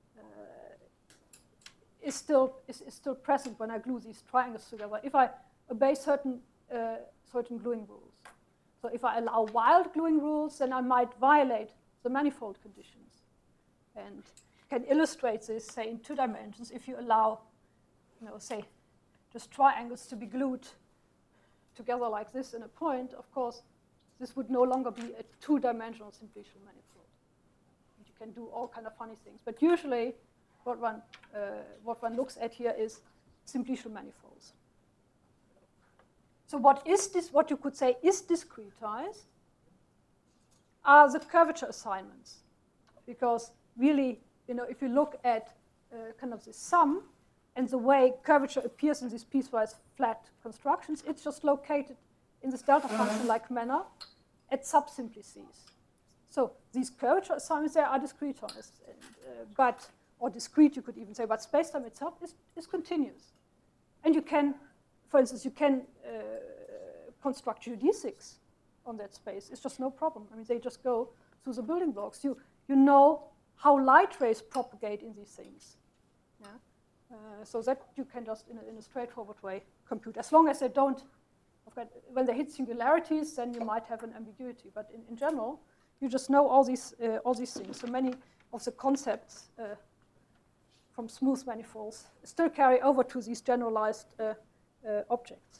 is still present when I glue these triangles together, if I obey certain gluing rules. So if I allow wild gluing rules, then I might violate the manifold conditions. And can illustrate this, say, in 2 dimensions. If you allow, say, just triangles to be glued together like this in a point, of course, this would no longer be a 2-dimensional simplicial manifold. And you can do all kind of funny things. But usually, what one looks at here is simplicial manifolds. So what is this? What you could say is discretized are the curvature assignments, because really, if you look at kind of the sum and the way curvature appears in these piecewise flat constructions, it's just located in this delta function-like manner at subsimplices. So these curvature assignments there are discretized, or discrete, you could even say, but spacetime itself is continuous. And you can, for instance, construct geodesics on that space. It's just no problem. I mean, they just go through the building blocks. You know how light rays propagate in these things. Yeah? So that you can just, in a straightforward way, compute. As long as they don't, when they hit singularities, then you might have an ambiguity. But in general, you just know all these things. So many of the concepts from smooth manifolds still carry over to these generalized objects.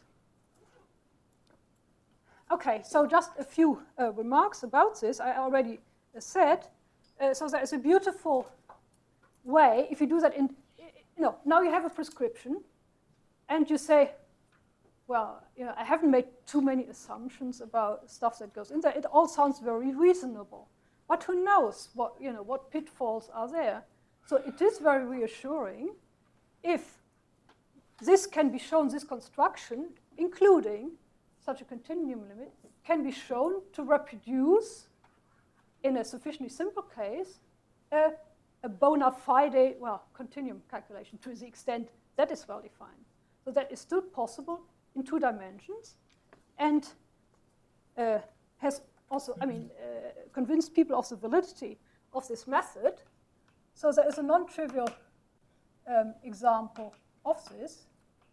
Okay, so just a few remarks about this. I already said, so there is a beautiful way, if you do that now you have a prescription, and you say, well, I haven't made too many assumptions about stuff that goes in there. It all sounds very reasonable. But who knows what pitfalls are there? So it is very reassuring if this can be shown, this construction, including such a continuum limit, can be shown to reproduce, in a sufficiently simple case, a bona fide, continuum calculation to the extent that is well defined. So that is still possible in 2 dimensions, and has also, convinced people of the validity of this method. So there is a non-trivial example of this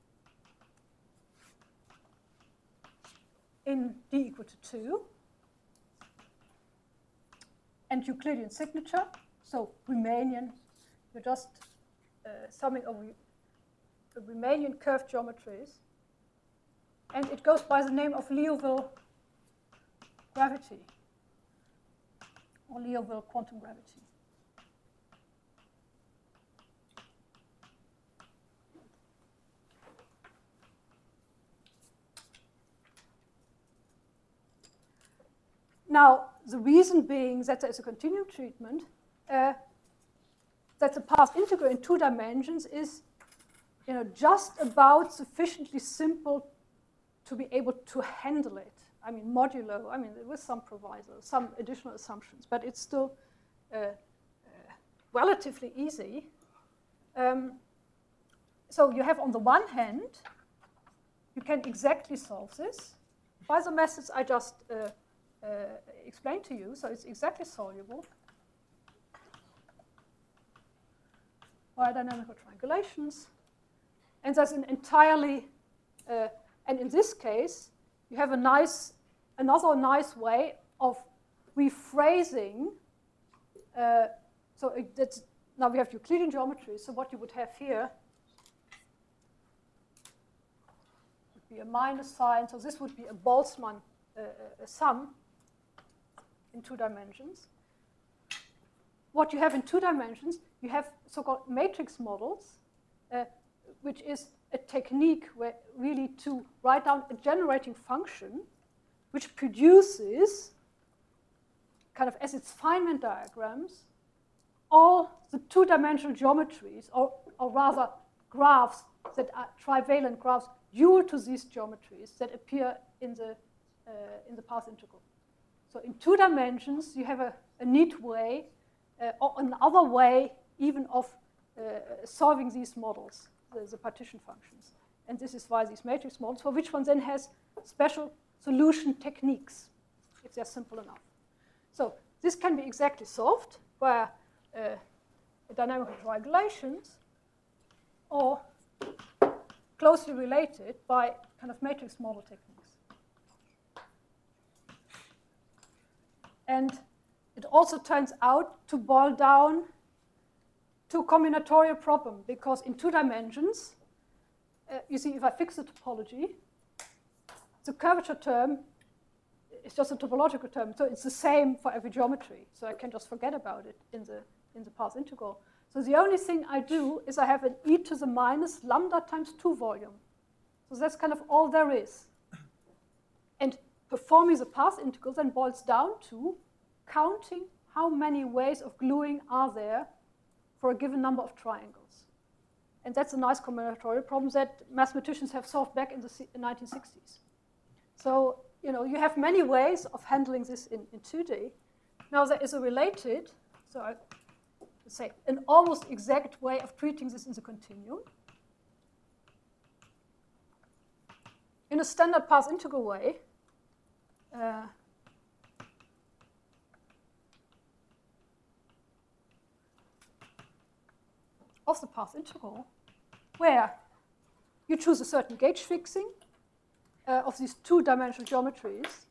in d equal to 2, and Euclidean signature, so Riemannian, you're just summing over the Riemannian curved geometries, and it goes by the name of Liouville gravity, or Liouville quantum gravity. Now, the reason being that there's a continuum treatment, that the path integral in 2 dimensions is, just about sufficiently simple to be able to handle it. I mean, modulo, with some provisos, some additional assumptions, but it's still relatively easy. So you have, on the one hand, you can exactly solve this by the methods I just explained to you, so it's exactly soluble by dynamical triangulations. And there's an entirely, and in this case, you have another nice way of rephrasing. Now we have Euclidean geometry, so what you would have here would be a minus sign, so this would be a Boltzmann sum in 2 dimensions. What you have in 2 dimensions, you have so-called matrix models, which is a technique where really to write down a generating function which produces, kind of as its Feynman diagrams, all the 2-dimensional geometries, or rather graphs that are trivalent graphs due to these geometries that appear in the path integral. So in 2 dimensions, you have a neat way, or another way even of solving these models, the partition functions. And this is why these matrix models, for which one then has special solution techniques, if they're simple enough. So this can be exactly solved by dynamical triangulations, or closely related by kind of matrix model techniques. And it also turns out to boil down to a combinatorial problem, because in 2 dimensions, you see, if I fix the topology, the curvature term is just a topological term, so it's the same for every geometry. So I can just forget about it in the path integral. So the only thing I do is I have an e to the minus lambda times 2 volume. So that's kind of all there is. And performing the path integral then boils down to counting how many ways of gluing are there for a given number of triangles. And that's a nice combinatorial problem that mathematicians have solved back in the 1960s. So, you have many ways of handling this in 2D. Now, there is a related, so I would say an almost exact way of treating this in the continuum. In a standard path integral way, of the path integral, where you choose a certain gauge fixing of these 2-dimensional geometries,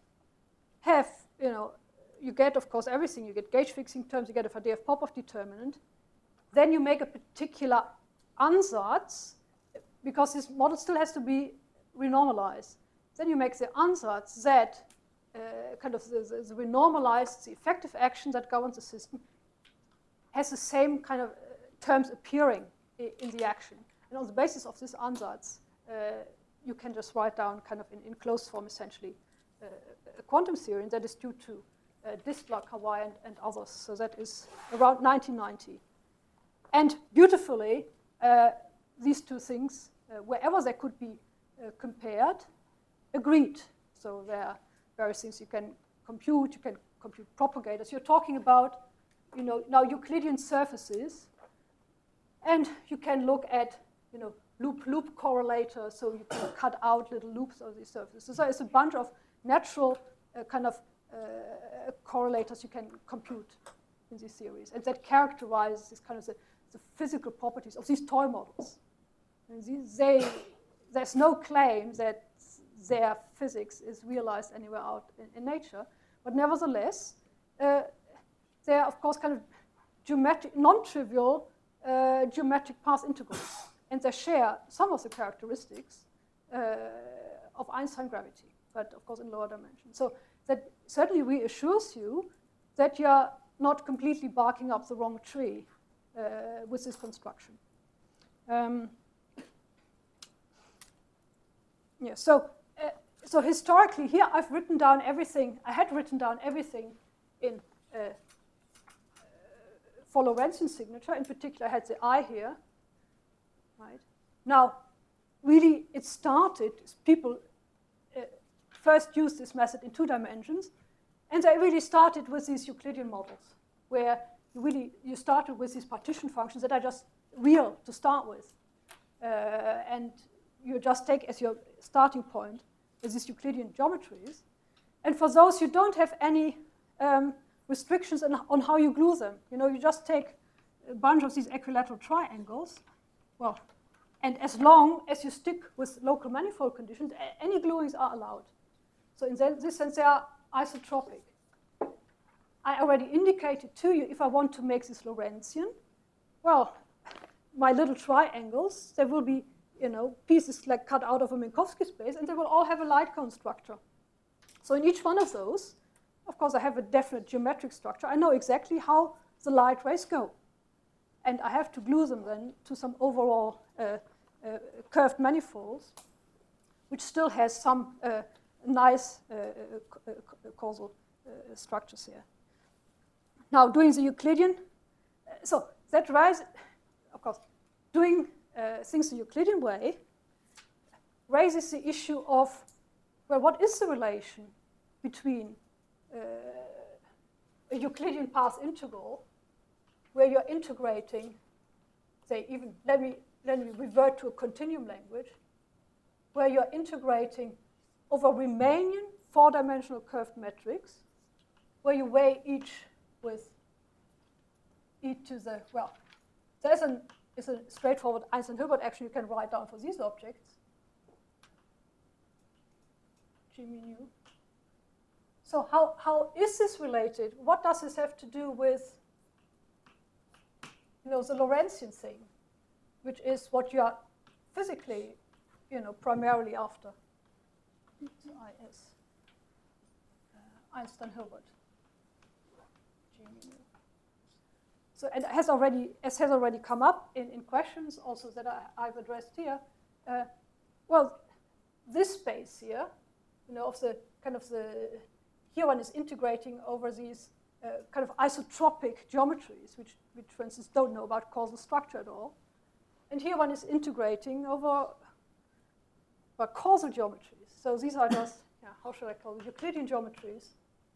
you get, of course, everything. You get gauge fixing terms, you get a Faddeev-Popov determinant. Then you make a particular ansatz, because this model still has to be renormalized. Then you make the ansatz that kind of the renormalized, the effective action that governs the system has the same kind of terms appearing in the action. And on the basis of this ansatz, you can just write down kind of in closed form, essentially, a quantum theory, and that is due to Distler, Kawai, and others. So that is around 1990. And beautifully, these 2 things, wherever they could be compared, agreed. So there are various things you can compute propagators. You're talking about, now Euclidean surfaces, and you can look at, loop-loop correlators, so you can cut out little loops of these surfaces. So there's a bunch of natural kind of correlators you can compute in these theories, and that characterize this kind of the physical properties of these toy models. And there's no claim that their physics is realized anywhere out in nature, but nevertheless, they're of course kind of geometric, non-trivial geometric path integrals, and they share some of the characteristics of Einstein gravity, but of course in lower dimensions. So that certainly reassures you that you're not completely barking up the wrong tree with this construction. Yeah, so historically here I've written down everything, I had written down everything in for Lorentzian signature. In particular, I had the I here, right? Now, really, it started, people first used this method in 2 dimensions, and they really started with these Euclidean models, where you started with these partition functions that are just real to start with. And you just take as your starting point these Euclidean geometries. And for those, you don't have any restrictions on how you glue them. You just take a bunch of these equilateral triangles. Well, and as long as you stick with local manifold conditions, any gluings are allowed. So in this sense, they are isotropic. I already indicated to you, if I want to make this Lorentzian, well, my little triangles, there will be pieces like cut out of a Minkowski space, and they will all have a light cone structure. So in each one of those, of course, I have a definite geometric structure. I know exactly how the light rays go. And I have to glue them then to some overall curved manifolds, which still has some nice causal structures here. Now, doing the Euclidean, so that raises, of course, doing things the Euclidean way raises the issue of, well, what is the relation between a Euclidean path integral, where you're integrating, say, even, let me revert to a continuum language, where you're integrating over Riemannian 4-dimensional curved metrics, where you weigh each with e to the, well, it's a straightforward Einstein-Hilbert action you can write down for these objects, G mu nu. So how is this related? What does this have to do with the Lorentzian thing, which is what you are physically, primarily after? So IS, Einstein-Hilbert, G mu nu. So, and as has already come up in questions also that I've addressed here, well, this space here, of the kind of here one is integrating over these kind of isotropic geometries, which for instance don't know about causal structure at all. And here one is integrating over causal geometries. So these are just, how should I call it, Euclidean geometries.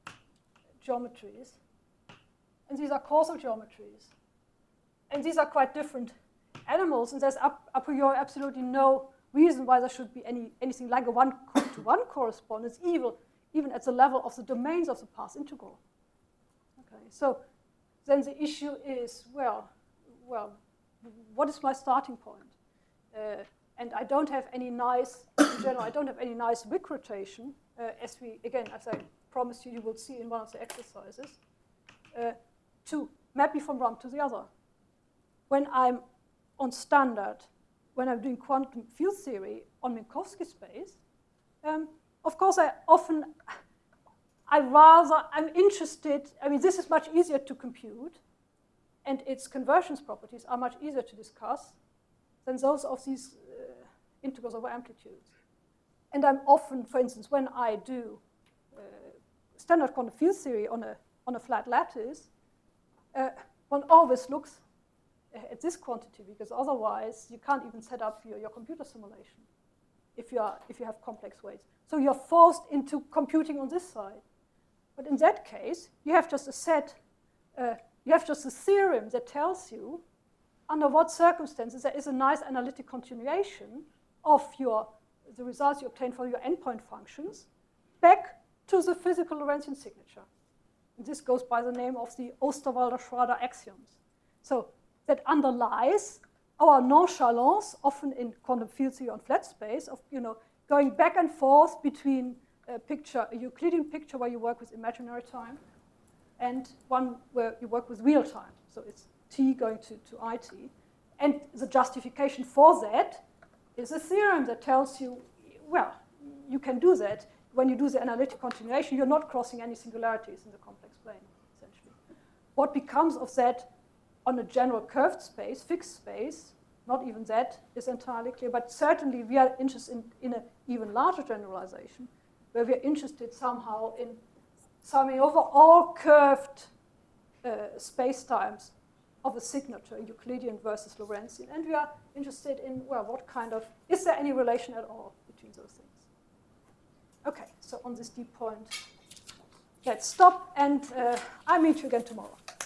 And these are causal geometries. And these are quite different animals, and there's a priori absolutely no reason why there should be anything like a 1-to-1 correspondence, even at the level of the domains of the path integral. Okay, so then the issue is, well, what is my starting point? And I don't have any nice, in general, I don't have any nice Wick rotation, as I promised you will see in one of the exercises, to map me from one to the other. When I'm on standard, when I'm doing quantum field theory on Minkowski space, of course, I'm interested, this is much easier to compute, and its convergence properties are much easier to discuss than those of these integrals over amplitudes. And I'm often, for instance, when I do standard quantum field theory on a flat lattice, one always looks at this quantity, because otherwise you can't even set up your computer simulation if you have complex weights. So you're forced into computing on this side. But in that case, you have just a set, you have just a theorem that tells you under what circumstances there is a nice analytic continuation of the results you obtain for your endpoint functions back to the physical Lorentzian signature. And this goes by the name of the Osterwalder-Schrader axioms. So that underlies our nonchalance, often in quantum field theory on flat space, of going back and forth between a Euclidean picture where you work with imaginary time, and one where you work with real time. So it's t going to it. And the justification for that is a theorem that tells you, well, you can do that. When you do the analytic continuation, you're not crossing any singularities in the complex plane, essentially. What becomes of that on a general curved space, fixed space, not even that is entirely clear, but certainly we are interested in an even larger generalization, where we are interested somehow in summing over all curved spacetimes of a signature, Euclidean versus Lorentzian. And we are interested in, well, what kind of, is there any relation at all between those things? Okay, so on this deep point, let's stop, and I'll meet you again tomorrow.